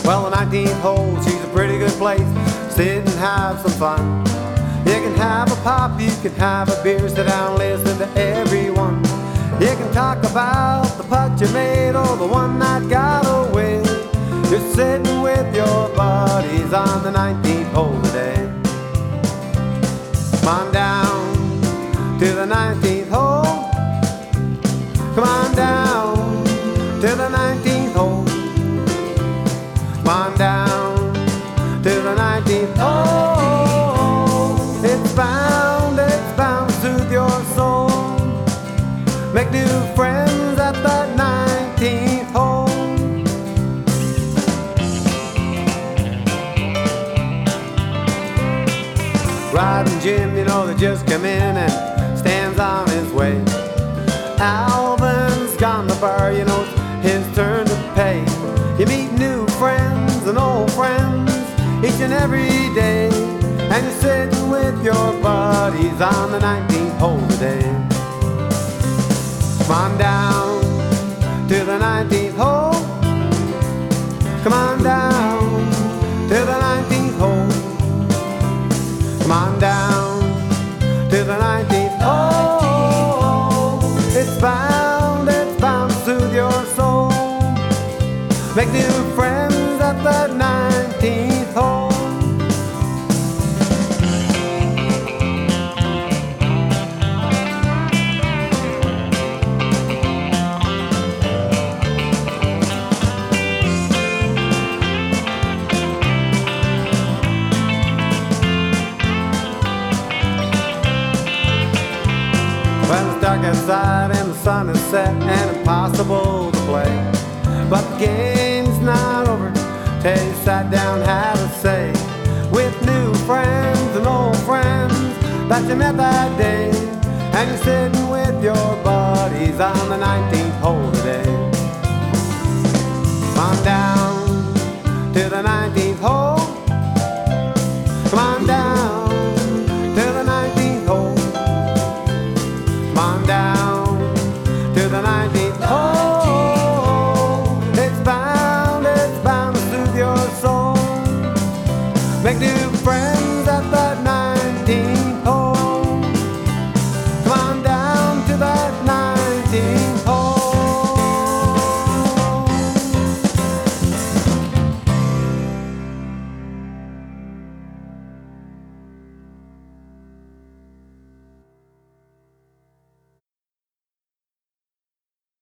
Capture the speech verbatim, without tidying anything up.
Well, the nineteenth hole, she's a pretty good place. Sit and have some fun. You can have a pop, you can have a beer, sit down and listen to everyone. You can talk about the putt you made or the one that got away. You're sitting with your buddies on the nineteenth hole today. Come on down to the nineteenth hole. Come on down to the nineteenth hole. Come on down to the nineteenth hole. It's bound, it's bound to soothe your soul. Make new friends at that nineteenth hole. Riding Jim, you know, they just come in and stands on his way. Alvin's gone to the bar, you know, it's his turn to pay. You meet new friends and old friends each and every day, and you're sitting with your buddies on the nineteenth hole today. Come on down to the nineteenth hole. Come on down to the nineteenth hole. Come on down to the nineteenth hole. It's bound, it's bound to soothe your soul. Make new friends at that nineteenth hole. Well, it's dark outside and the sun is set and impossible to play. But the game's not over till you sat down, had a say with new friends and old friends that you met that day. And you're sitting with your buddies on the nineteenth